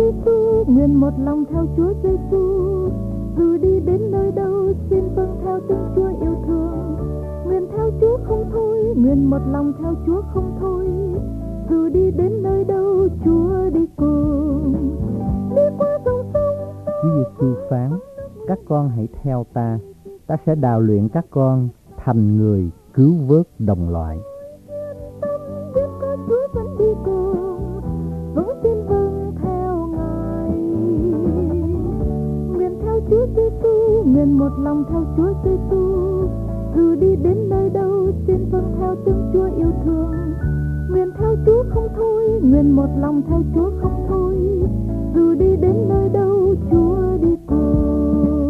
Giêsu, nguyện một lòng theo Chúa Giêsu. Dù đi đến nơi đâu xin vâng theo tiếng Chúa yêu thương. Nguyện theo Chúa không thôi, nguyện một lòng theo Chúa không thôi. Dù đi đến nơi đâu Chúa đi cùng. Đi qua dòng sông. Chúa Giêsu phán: các con hãy theo ta, ta sẽ đào luyện các con thành người cứu vớt đồng loại. Biết có Chúa vẫn đi cùng, vẫn xin vâng theo Ngài. Nguyện theo Chúa Giêsu, nguyện một lòng theo Chúa Giêsu. Dù đi đến nơi đâu xin vâng theo tiếng Chúa yêu thương. Nguyện theo Chúa không thôi, nguyện một lòng theo Chúa không thôi. Dù đi đến nơi đâu Chúa đi cùng.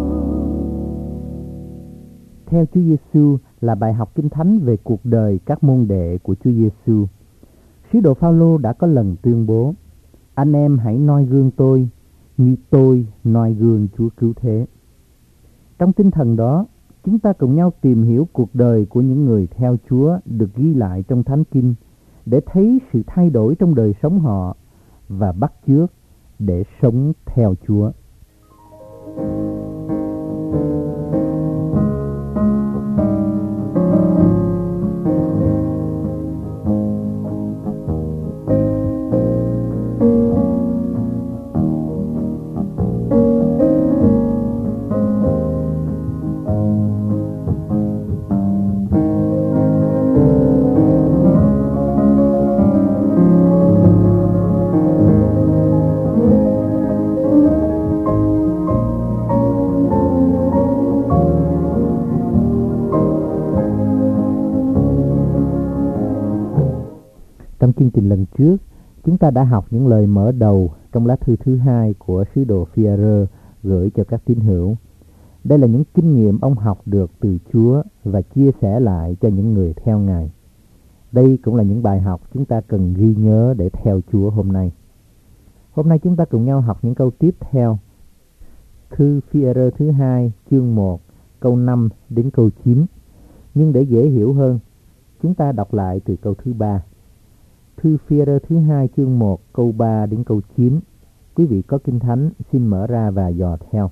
Theo Chúa Giêsu là bài học Kinh Thánh về cuộc đời các môn đệ của Chúa Giêsu. Sứ đồ Phao-lô đã có lần tuyên bố: anh em hãy noi gương tôi như tôi noi gương Chúa cứu thế. Trong tinh thần đó, chúng ta cùng nhau tìm hiểu cuộc đời của những người theo Chúa được ghi lại trong Thánh Kinh để thấy sự thay đổi trong đời sống họ và bắt chước để sống theo Chúa. Trong chương trình lần trước, chúng ta đã học những lời mở đầu trong lá thư thứ 2 của sứ đồ Phi-e-rơ gửi cho các tín hữu. Đây là những kinh nghiệm ông học được từ Chúa và chia sẻ lại cho những người theo Ngài. Đây cũng là những bài học chúng ta cần ghi nhớ để theo Chúa hôm nay. Hôm nay chúng ta cùng nhau học những câu tiếp theo. Thư Phi-e-rơ thứ 2 chương 1 câu 5 đến câu 9. Nhưng để dễ hiểu hơn, chúng ta đọc lại từ câu thứ 3. Thư Phi-e-rơ thứ 2 chương 1 câu 3 đến câu 9. Quý vị có Kinh Thánh xin mở ra và dò theo.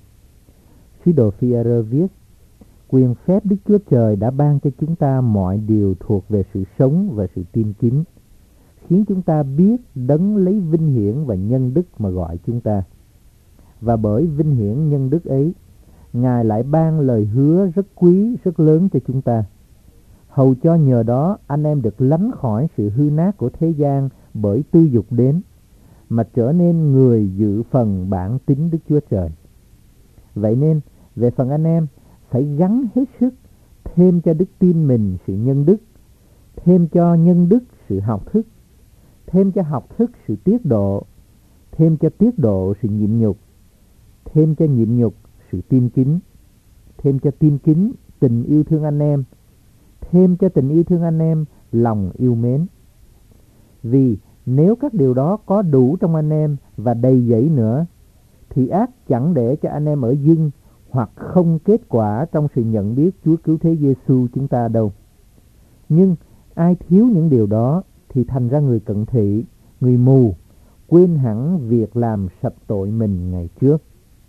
Sứ đồ Phi-e-rơ viết: quyền phép Đức Chúa Trời đã ban cho chúng ta mọi điều thuộc về sự sống và sự tin kính, khiến chúng ta biết Đấng lấy vinh hiển và nhân đức mà gọi chúng ta. Và bởi vinh hiển nhân đức ấy, Ngài lại ban lời hứa rất quý, rất lớn cho chúng ta, hầu cho nhờ đó anh em được lánh khỏi sự hư nát của thế gian bởi tư dục đến, mà trở nên người dự phần bản tính Đức Chúa Trời. Vậy nên, về phần anh em, phải gắng hết sức thêm cho đức tin mình sự nhân đức, thêm cho nhân đức sự học thức, thêm cho học thức sự tiết độ, thêm cho tiết độ sự nhịn nhục, thêm cho nhịn nhục sự tin kính, thêm cho tin kính tình yêu thương anh em, thêm cho tình yêu thương anh em lòng yêu mến. Vì nếu các điều đó có đủ trong anh em và đầy dẫy nữa, thì ác chẳng để cho anh em ở dưng hoặc không kết quả trong sự nhận biết Chúa cứu thế Giêsu chúng ta đâu. Nhưng ai thiếu những điều đó thì thành ra người cận thị, người mù, quên hẳn việc làm sạch tội mình ngày trước.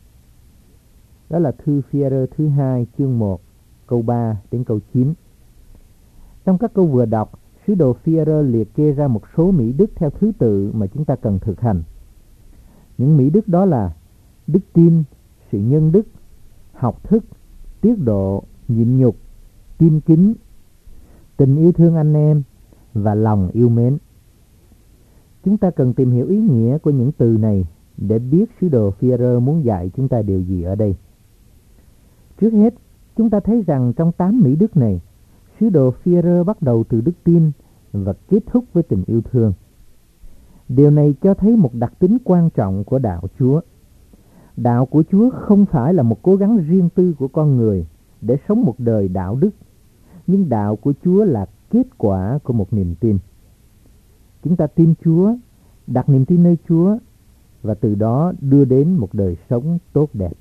Đó là thư Phi-e-rơ thứ 2 chương 1 câu 3 đến câu 9. Trong các câu vừa đọc, sứ đồ Phi-e-rơ liệt kê ra một số mỹ đức theo thứ tự mà chúng ta cần thực hành. Những mỹ đức đó là đức tin, sự nhân đức, học thức, tiết độ, nhịn nhục, tin kính, tình yêu thương anh em và lòng yêu mến. Chúng ta cần tìm hiểu ý nghĩa của những từ này để biết sứ đồ Phi-e-rơ muốn dạy chúng ta điều gì ở đây. Trước hết, chúng ta thấy rằng trong 8 mỹ đức này, sứ đồ Phi-e-rơ bắt đầu từ đức tin và kết thúc với tình yêu thương. Điều này cho thấy một đặc tính quan trọng của đạo Chúa. Đạo của Chúa không phải là một cố gắng riêng tư của con người để sống một đời đạo đức, nhưng đạo của Chúa là kết quả của một niềm tin. Chúng ta tin Chúa, đặt niềm tin nơi Chúa và từ đó đưa đến một đời sống tốt đẹp.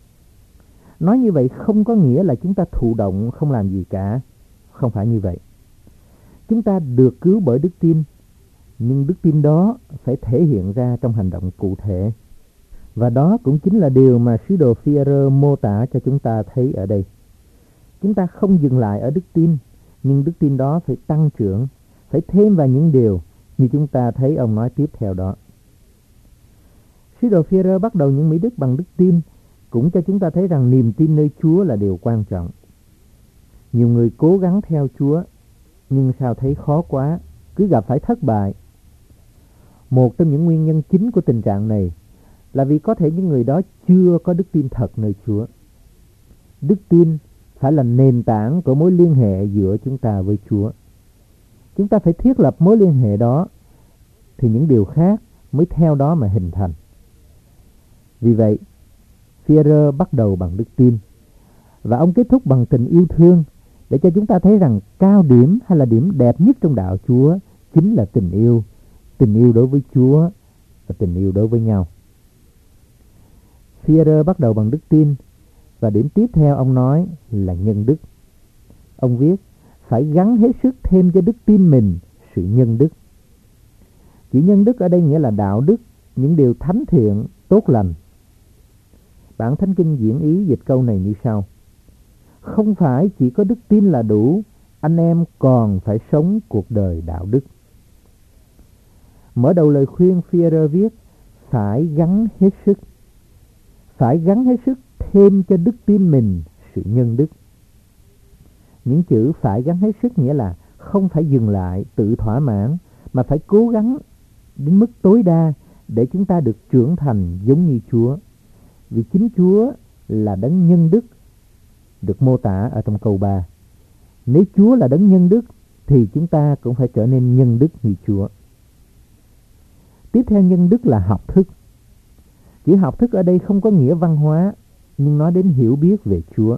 Nói như vậy không có nghĩa là chúng ta thụ động không làm gì cả. Không phải như vậy. Chúng ta được cứu bởi đức tin, nhưng đức tin đó phải thể hiện ra trong hành động cụ thể. Và đó cũng chính là điều mà sứ đồ Phi-e-rơ mô tả cho chúng ta thấy ở đây. Chúng ta không dừng lại ở đức tin, nhưng đức tin đó phải tăng trưởng, phải thêm vào những điều như chúng ta thấy ông nói tiếp theo đó. Sứ đồ Phi-e-rơ bắt đầu những mỹ đức bằng đức tin, cũng cho chúng ta thấy rằng niềm tin nơi Chúa là điều quan trọng. Nhiều người cố gắng theo Chúa, nhưng sao thấy khó quá, cứ gặp phải thất bại. Một trong những nguyên nhân chính của tình trạng này là vì có thể những người đó chưa có đức tin thật nơi Chúa. Đức tin phải là nền tảng của mối liên hệ giữa chúng ta với Chúa. Chúng ta phải thiết lập mối liên hệ đó, thì những điều khác mới theo đó mà hình thành. Vì vậy, Phi-e-rơ bắt đầu bằng đức tin, và ông kết thúc bằng tình yêu thương, để cho chúng ta thấy rằng cao điểm hay là điểm đẹp nhất trong đạo Chúa chính là tình yêu đối với Chúa và tình yêu đối với nhau. Phi-e-rơ bắt đầu bằng đức tin, và điểm tiếp theo ông nói là nhân đức. Ông viết, phải gắng hết sức thêm cho đức tin mình sự nhân đức. Chữ nhân đức ở đây nghĩa là đạo đức, những điều thánh thiện, tốt lành. Bản Thánh Kinh diễn ý dịch câu này như sau: không phải chỉ có đức tin là đủ, anh em còn phải sống cuộc đời đạo đức. Mở đầu lời khuyên, Phi-e-rơ viết, phải gắng hết sức. Phải gắng hết sức thêm cho đức tin mình sự nhân đức. Những chữ phải gắng hết sức nghĩa là không phải dừng lại, tự thỏa mãn, mà phải cố gắng đến mức tối đa để chúng ta được trưởng thành giống như Chúa. Vì chính Chúa là đấng nhân đức, được mô tả ở trong câu 3. Nếu Chúa là đấng nhân đức, thì chúng ta cũng phải trở nên nhân đức như Chúa. Tiếp theo nhân đức là học thức. Chữ học thức ở đây không có nghĩa văn hóa, nhưng nói đến hiểu biết về Chúa.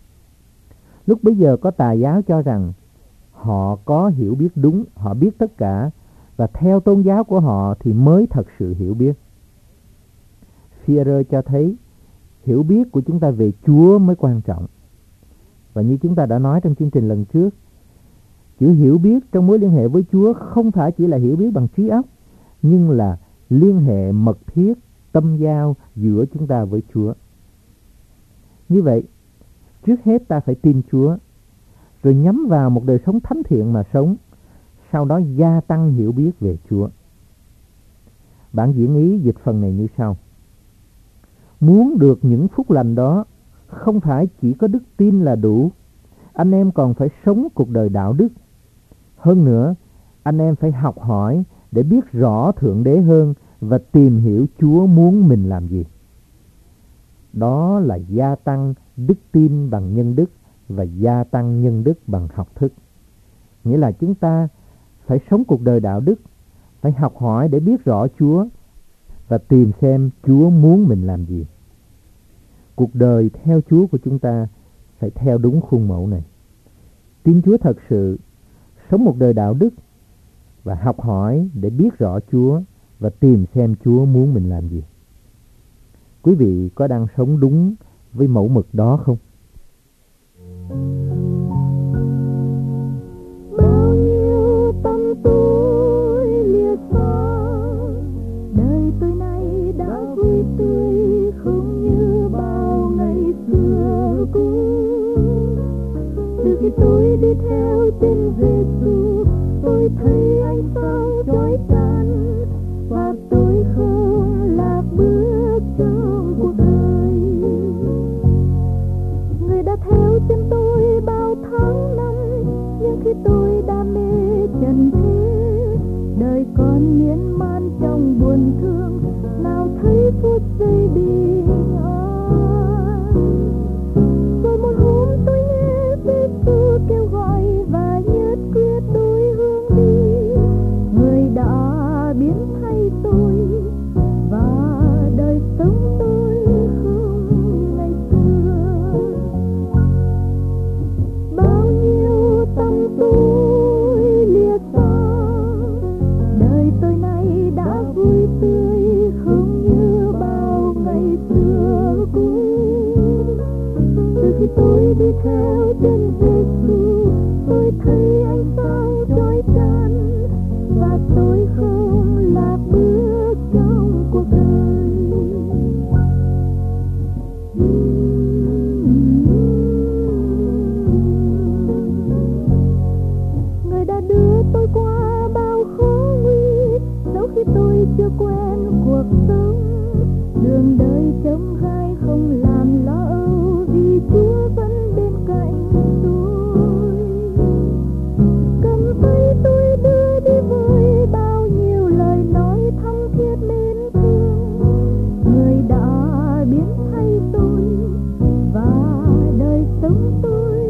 Lúc bấy giờ có tà giáo cho rằng họ có hiểu biết đúng, họ biết tất cả, và theo tôn giáo của họ thì mới thật sự hiểu biết. Phi-e-rơ cho thấy hiểu biết của chúng ta về Chúa mới quan trọng. Và như chúng ta đã nói trong chương trình lần trước, chữ hiểu biết trong mối liên hệ với Chúa không phải chỉ là hiểu biết bằng trí óc, nhưng là liên hệ mật thiết, tâm giao giữa chúng ta với Chúa. Như vậy, trước hết ta phải tin Chúa, rồi nhắm vào một đời sống thánh thiện mà sống, sau đó gia tăng hiểu biết về Chúa. Bản diễn ý dịch phần này như sau: muốn được những phúc lành đó, không phải chỉ có đức tin là đủ, anh em còn phải sống cuộc đời đạo đức. Hơn nữa, anh em phải học hỏi để biết rõ Thượng Đế hơn và tìm hiểu Chúa muốn mình làm gì. Đó là gia tăng đức tin bằng nhân đức và gia tăng nhân đức bằng học thức. Nghĩa là chúng ta phải sống cuộc đời đạo đức, phải học hỏi để biết rõ Chúa và tìm xem Chúa muốn mình làm gì. Cuộc đời theo Chúa của chúng ta phải theo đúng khuôn mẫu này. Tin Chúa thật sự, sống một đời đạo đức và học hỏi để biết rõ Chúa và tìm xem Chúa muốn mình làm gì. Quý vị có đang sống đúng với mẫu mực đó không? Bao nhiêu tâm tôi lìa xa, đời tôi nay đã vui tươi không như bao ngày xưa cũ. Từ khi tôi đi theo tên Giêsu, tôi thấy ánh sáng chói chang và tôi không lạc bước trong cuộc đời. Người đã theo chân tôi bao tháng năm, nhưng khi tôi đam mê trần thế, đời còn miên man trong buồn thương, nào thấy phút giây bình an. Rồi một hôm tôi nghe Giêsu kêu gọi và nhất quyết tôi hướng đi. Người đã biến thay tôi và đời sống tôi không như ngày xưa. Bao nhiêu tâm tôi lìa xa, đời tôi nay đã vui tươi không như bao ngày xưa cũ. Từ khi tôi đi theo chân Giêsu, tôi thấy ánh sáng chói chang và tôi không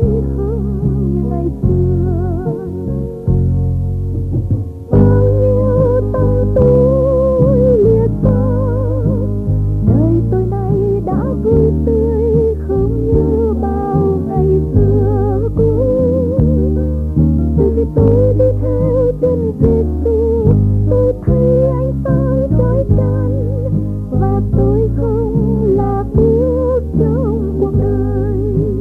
không như ngày xưa. Bao nhiêu tâm tôi liệt xa, đời tôi nay đã vui tươi không như bao ngày xưa cũ. Từ khi tôi đi theo chân Giêsu, tôi thấy ánh sáng chói chang và tôi không lạc bước trong cuộc đời.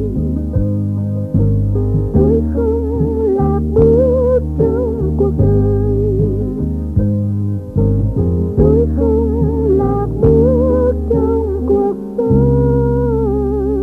Tôi không lạc bước trong cuộc đời. Tôi không lạc bước trong cuộc sống.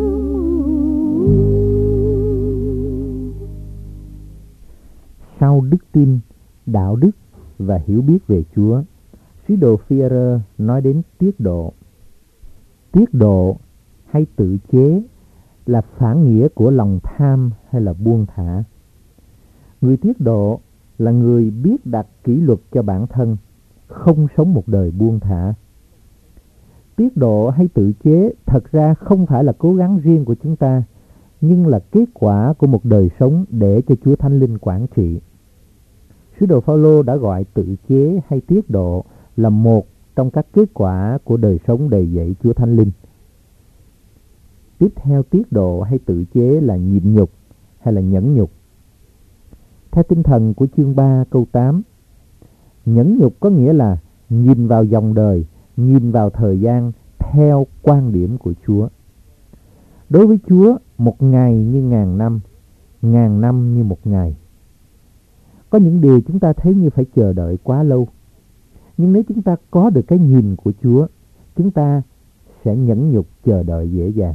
Sau đức tin, đạo đức và hiểu biết về Chúa, sứ đồ Phi-e-rơ nói đến tiết độ. Tiết độ hay tự chế là phản nghĩa của lòng tham hay là buông thả. Người tiết độ là người biết đặt kỷ luật cho bản thân, không sống một đời buông thả. Tiết độ hay tự chế thật ra không phải là cố gắng riêng của chúng ta, nhưng là kết quả của một đời sống để cho Chúa Thánh Linh quản trị. Sứ đồ Phao-lô đã gọi tự chế hay tiết độ là một trong các kết quả của đời sống đầy dẫy Chúa Thánh Linh. Tiếp theo tiết độ hay tự chế là nhịn nhục hay là nhẫn nhục. Theo tinh thần của chương 3 câu 8, nhẫn nhục có nghĩa là nhìn vào dòng đời, nhìn vào thời gian theo quan điểm của Chúa. Đối với Chúa, một ngày như ngàn năm như một ngày. Có những điều chúng ta thấy như phải chờ đợi quá lâu. Nhưng nếu chúng ta có được cái nhìn của Chúa, chúng ta sẽ nhẫn nhục chờ đợi dễ dàng.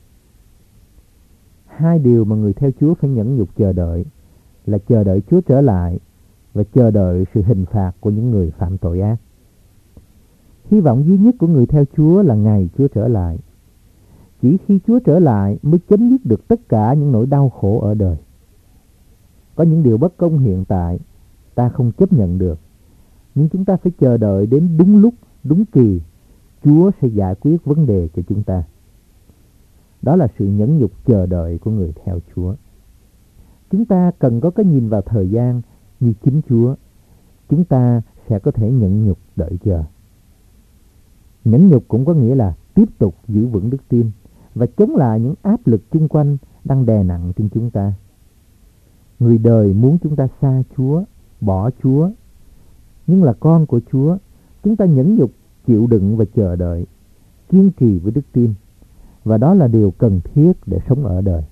Hai điều mà người theo Chúa phải nhẫn nhục chờ đợi là chờ đợi Chúa trở lại và chờ đợi sự hình phạt của những người phạm tội ác. Hy vọng duy nhất của người theo Chúa là ngày Chúa trở lại. Chỉ khi Chúa trở lại mới chấm dứt được tất cả những nỗi đau khổ ở đời. Có những điều bất công hiện tại ta không chấp nhận được, nhưng chúng ta phải chờ đợi đến đúng lúc, đúng kỳ, Chúa sẽ giải quyết vấn đề cho chúng ta. Đó là sự nhẫn nhục chờ đợi của người theo Chúa. Chúng ta cần có cái nhìn vào thời gian như chính Chúa. Chúng ta sẽ có thể nhẫn nhục đợi chờ. Nhẫn nhục cũng có nghĩa là tiếp tục giữ vững đức tin và chống lại những áp lực chung quanh đang đè nặng trên chúng ta. Người đời muốn chúng ta xa Chúa, bỏ Chúa. Nhưng là con của Chúa, chúng ta nhẫn nhục, chịu đựng và chờ đợi, kiên trì với đức tin. Và đó là điều cần thiết để sống ở đời.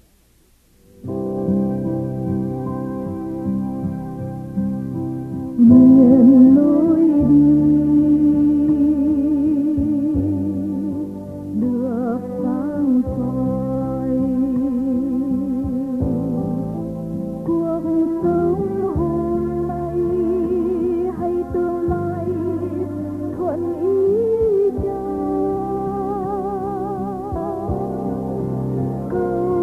Nguyện lối đi được sáng soi, cuộc sống hôm nay hay tương lai thuận ý Cha. Cầu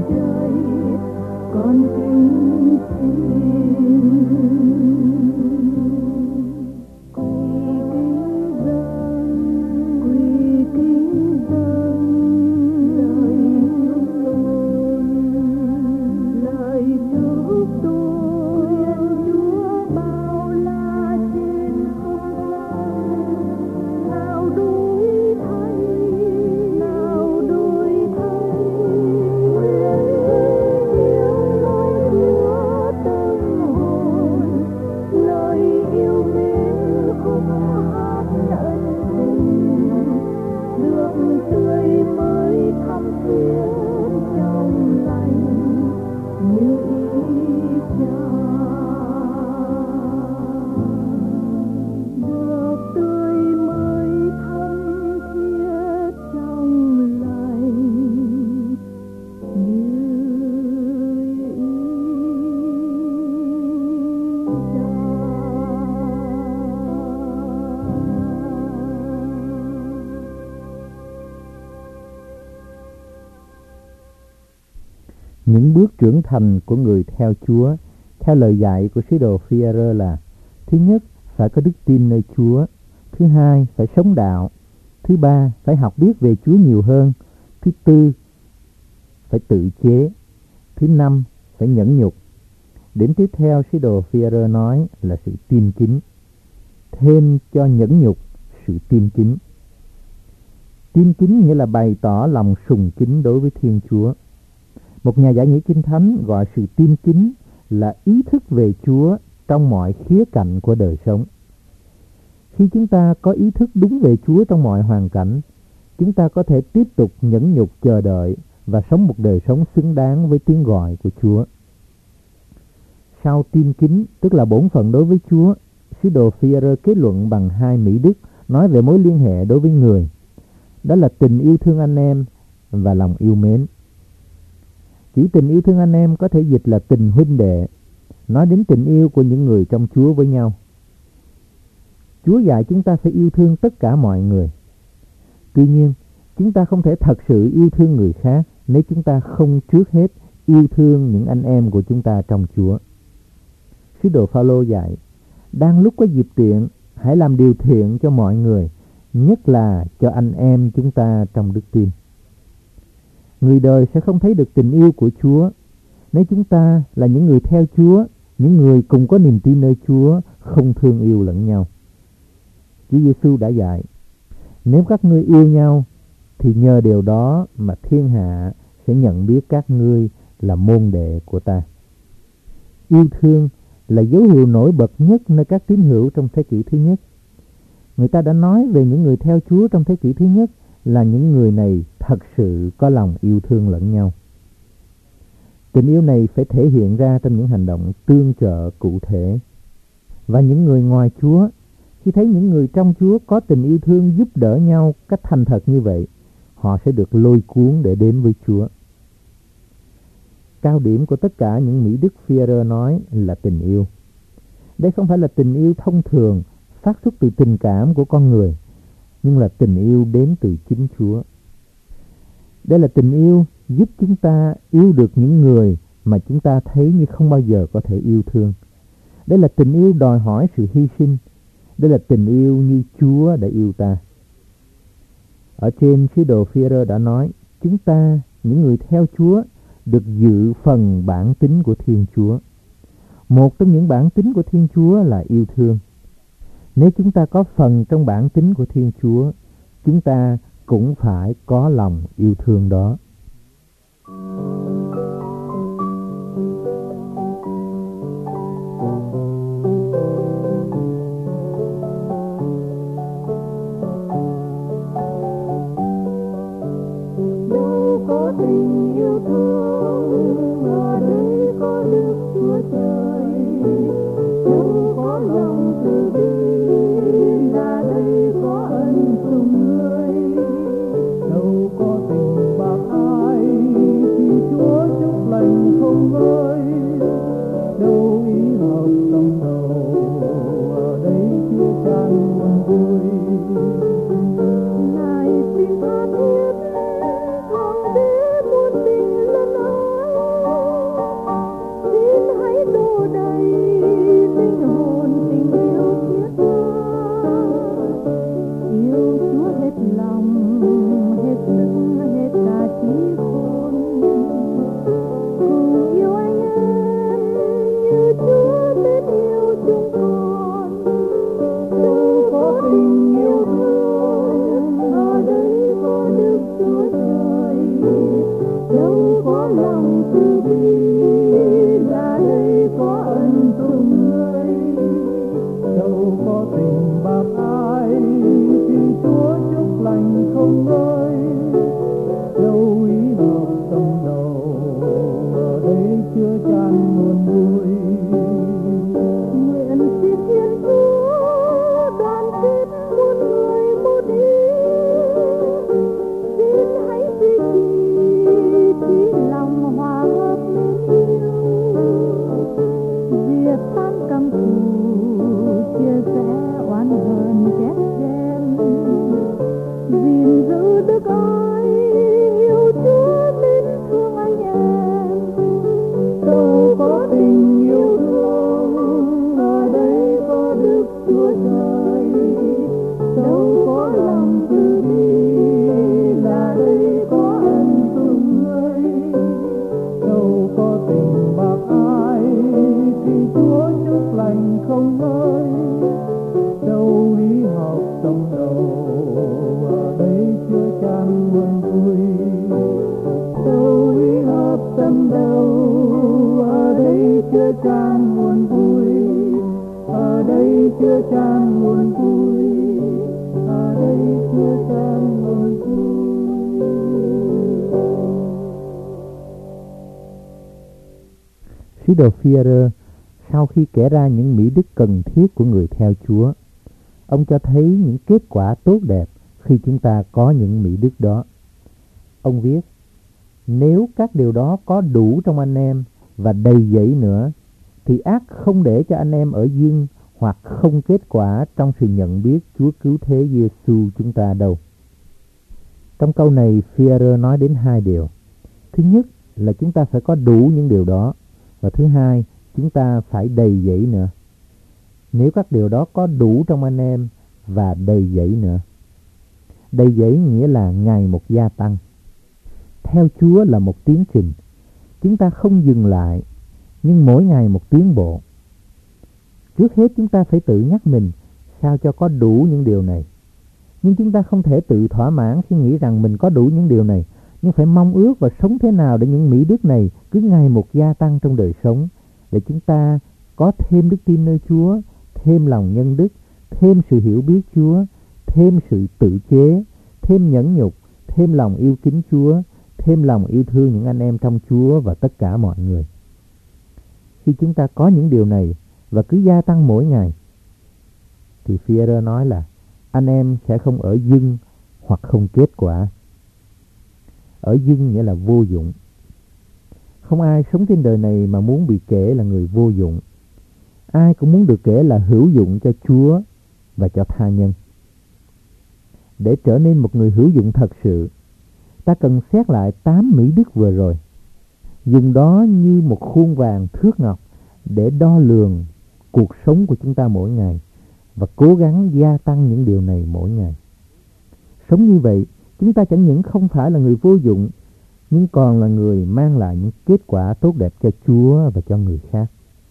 trời con kính Những bước trưởng thành của người theo Chúa, theo lời dạy của sứ đồ Phi-e-rơ là: thứ nhất, phải có đức tin nơi Chúa; thứ hai, phải sống đạo; thứ ba, phải học biết về Chúa nhiều hơn; thứ tư, phải tự chế; thứ năm, phải nhẫn nhục. Điểm tiếp theo sứ đồ Phi-e-rơ nói là sự tin kính. Thêm cho nhẫn nhục, sự tin kính. Tin kính nghĩa là bày tỏ lòng sùng kính đối với Thiên Chúa. Một nhà giải nghĩa Kinh Thánh gọi sự tin kính là ý thức về Chúa trong mọi khía cạnh của đời sống. Khi chúng ta có ý thức đúng về Chúa trong mọi hoàn cảnh, chúng ta có thể tiếp tục nhẫn nhục chờ đợi và sống một đời sống xứng đáng với tiếng gọi của Chúa. Sau tin kính, tức là bổn phận đối với Chúa, sứ đồ Phi-e-rơ kết luận bằng hai mỹ đức nói về mối liên hệ đối với người. Đó là tình yêu thương anh em và lòng yêu mến. Chỉ tình yêu thương anh em có thể dịch là tình huynh đệ, nói đến tình yêu của những người trong Chúa với nhau. Chúa dạy chúng ta phải yêu thương tất cả mọi người. Tuy nhiên, chúng ta không thể thật sự yêu thương người khác nếu chúng ta không trước hết yêu thương những anh em của chúng ta trong Chúa. Sứ đồ Phao-lô dạy: đang lúc có dịp tiện, hãy làm điều thiện cho mọi người, nhất là cho anh em chúng ta trong đức tin. Người đời sẽ không thấy được tình yêu của Chúa nếu chúng ta là những người theo Chúa, những người cùng có niềm tin nơi Chúa, không thương yêu lẫn nhau. Chúa Giêsu đã dạy: nếu các ngươi yêu nhau, thì nhờ điều đó mà thiên hạ sẽ nhận biết các ngươi là môn đệ của ta. Yêu thương là dấu hiệu nổi bật nhất nơi các tín hữu trong thế kỷ thứ nhất. Người ta đã nói về những người theo Chúa trong thế kỷ thứ nhất là những người này thật sự có lòng yêu thương lẫn nhau. Tình yêu này phải thể hiện ra trong những hành động tương trợ cụ thể. Và những người ngoài Chúa, khi thấy những người trong Chúa có tình yêu thương giúp đỡ nhau cách thành thật như vậy, họ sẽ được lôi cuốn để đến với Chúa. Cao điểm của tất cả những mỹ đức Phi-e-rơ nói là tình yêu. Đây không phải là tình yêu thông thường phát xuất từ tình cảm của con người, nhưng là tình yêu đến từ chính Chúa. Đây là tình yêu giúp chúng ta yêu được những người mà chúng ta thấy như không bao giờ có thể yêu thương. Đây là tình yêu đòi hỏi sự hy sinh. Đây là tình yêu như Chúa đã yêu ta. Ở trên sứ đồ Phi-e-rơ đã nói, chúng ta, những người theo Chúa, được dự phần bản tính của Thiên Chúa. Một trong những bản tính của Thiên Chúa là yêu thương. Nếu chúng ta có phần trong bản tính của Thiên Chúa, chúng ta cũng phải có lòng yêu thương đó. Đâu có tình yêu thương, ở đây có Đức Chúa Trời. Đâu có lòng từ bi, là đây có ân sủng người. Đâu có tình bạc ai, thì Chúa chúc lành không vơi. Đâu ý hợp tâm đầu, ở đây Chúa tràn buồn vui. Ngài xin tha thiết, thằng bé muôn tình lần ái. có lòng từ bi là đây có ân thương người. Đâu có tình bạc ai thì Chúa chúc lành không ngơi. Đâu ý hợp tâm đầu ở đây chưa chan nguồn vui. Nguyện xin Thiên Chúa đoàn kết muôn người một ý. Xin hãy duy trì trí lòng hòa hợp mến yêu. Diệt tan căm thù chia sẻ oán hờn ghét ghen. Gìn giữ đức ái yêu Chúa mến thương anh em. Đâu có tình yêu thương ở đây có Đức Chúa Trời. Đâu có lòng từ bi là đây có ân thương người. Đâu có tình bạc ai thì Chúa chúc lành không ngơi. Đâu ý học tâm đầu ở đây chưa chan nguồn vui. Đâu ý hợp tâm đầu ở đây chưa chan nguồn vui. Ở đây chưa chan nguồn vui. Ở đây chưa chan nguồn vui. Sứ đồ Phi-e-rơ sau khi kể ra những mỹ đức cần thiết của người theo Chúa, ông cho thấy những kết quả tốt đẹp khi chúng ta có những mỹ đức đó. Ông viết, nếu các điều đó có đủ trong anh em và đầy dẫy nữa, thì ắt không để cho anh em ở dưng hoặc không kết quả trong sự nhận biết Chúa Cứu Thế Giêsu chúng ta đâu. Trong câu này, Phi-e-rơ nói đến hai điều. Thứ nhất là chúng ta phải có đủ những điều đó, và thứ hai, chúng ta phải đầy dẫy nữa. Nếu các điều đó có đủ trong anh em và đầy dẫy nữa. Đầy dẫy nghĩa là ngày một gia tăng. Theo Chúa là một tiến trình. Chúng ta không dừng lại, nhưng mỗi ngày một tiến bộ. Trước hết chúng ta phải tự nhắc mình sao cho có đủ những điều này. Nhưng chúng ta không thể tự thỏa mãn khi nghĩ rằng mình có đủ những điều này, nhưng phải mong ước và sống thế nào để những mỹ đức này cứ ngày một gia tăng trong đời sống, để chúng ta có thêm đức tin nơi Chúa, thêm lòng nhân đức, thêm sự hiểu biết Chúa, thêm sự tự chế, thêm nhẫn nhục, thêm lòng yêu kính Chúa, thêm lòng yêu thương những anh em trong Chúa và tất cả mọi người. Khi chúng ta có những điều này và cứ gia tăng mỗi ngày, thì Phi-e-rơ nói là anh em sẽ không ở dưng hoặc không kết quả. Ở dưng nghĩa là vô dụng. Không ai sống trên đời này mà muốn bị kể là người vô dụng. Ai cũng muốn được kể là hữu dụng cho Chúa và cho tha nhân. Để trở nên một người hữu dụng thật sự, ta cần xét lại 8 mỹ đức vừa rồi. Dùng đó như một khuôn vàng thước ngọc để đo lường cuộc sống của chúng ta mỗi ngày và cố gắng gia tăng những điều này mỗi ngày. Sống như vậy, chúng ta chẳng những không phải là người vô dụng, nhưng còn là người mang lại những kết quả tốt đẹp cho Chúa và cho người khác.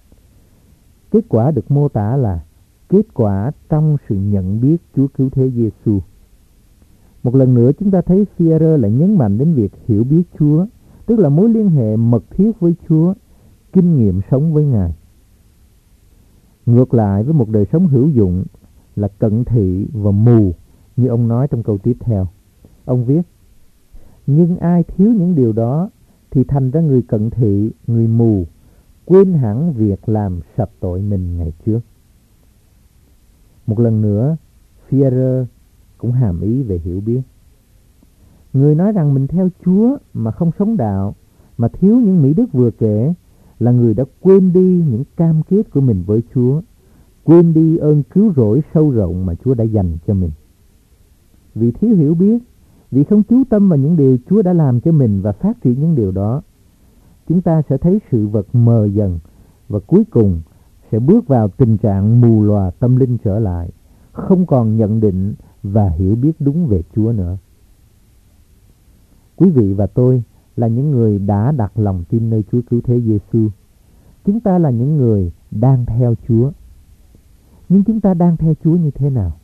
Kết quả được mô tả là kết quả trong sự nhận biết Chúa Cứu Thế Giêsu. Một lần nữa chúng ta thấy Phi-e-rơ lại nhấn mạnh đến việc hiểu biết Chúa, tức là mối liên hệ mật thiết với Chúa, kinh nghiệm sống với Ngài. Ngược lại với một đời sống hữu dụng là cận thị và mù, như ông nói trong câu tiếp theo. Ông viết, nhưng ai thiếu những điều đó thì thành ra người cận thị, người mù, quên hẳn việc làm sạch tội mình ngày trước. Một lần nữa, Phi-e-rơ cũng hàm ý về hiểu biết. Người nói rằng mình theo Chúa mà không sống đạo, mà thiếu những mỹ đức vừa kể, là người đã quên đi những cam kết của mình với Chúa, quên đi ơn cứu rỗi sâu rộng mà Chúa đã dành cho mình. Vì thiếu hiểu biết, vì không chú tâm vào những điều Chúa đã làm cho mình và phát triển những điều đó, chúng ta sẽ thấy sự vật mờ dần và cuối cùng sẽ bước vào tình trạng mù lòa tâm linh trở lại, không còn nhận định và hiểu biết đúng về Chúa nữa. Quý vị và tôi là những người đã đặt lòng tin nơi Chúa Cứu Thế Giêsu. Chúng ta là những người đang theo Chúa. Nhưng chúng ta đang theo Chúa như thế nào?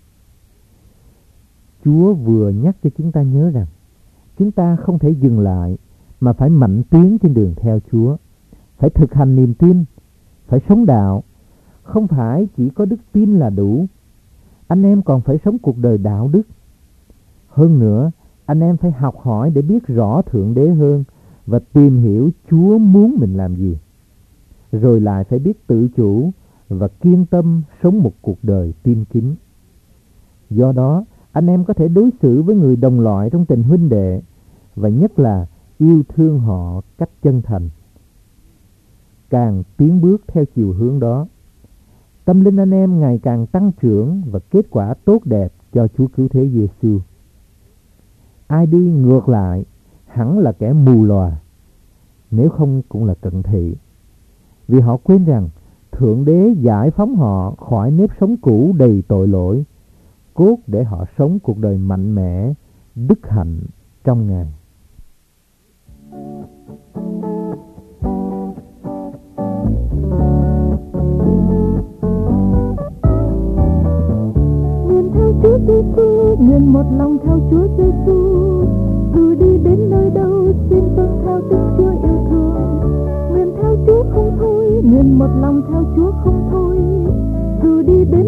Chúa vừa nhắc cho chúng ta nhớ rằng chúng ta không thể dừng lại mà phải mạnh tiến trên đường theo Chúa, phải thực hành niềm tin, phải sống đạo. Không phải chỉ có đức tin là đủ, anh em còn phải sống cuộc đời đạo đức. Hơn nữa, anh em phải học hỏi để biết rõ Thượng Đế hơn và tìm hiểu Chúa muốn mình làm gì. Rồi lại phải biết tự chủ và kiên tâm sống một cuộc đời tin kính. Do đó, anh em có thể đối xử với người đồng loại trong tình huynh đệ, và nhất là yêu thương họ cách chân thành. Càng tiến bước theo chiều hướng đó, tâm linh anh em ngày càng tăng trưởng và kết quả tốt đẹp cho Chúa Cứu Thế Giêsu. Ai đi ngược lại hẳn là kẻ mù lòa, nếu không cũng là cận thị, vì họ quên rằng Thượng Đế giải phóng họ khỏi nếp sống cũ đầy tội lỗi, cốt để họ sống cuộc đời mạnh mẽ, đức hạnh trong Ngài. Chúa Giêsu, nguyện một lòng theo Chúa Giêsu, dù đi đến nơi đâu xin vâng theo tiếng Chúa yêu thương. Nguyện theo Chúa không thôi, nguyện một lòng theo Chúa không thôi, dù đi đến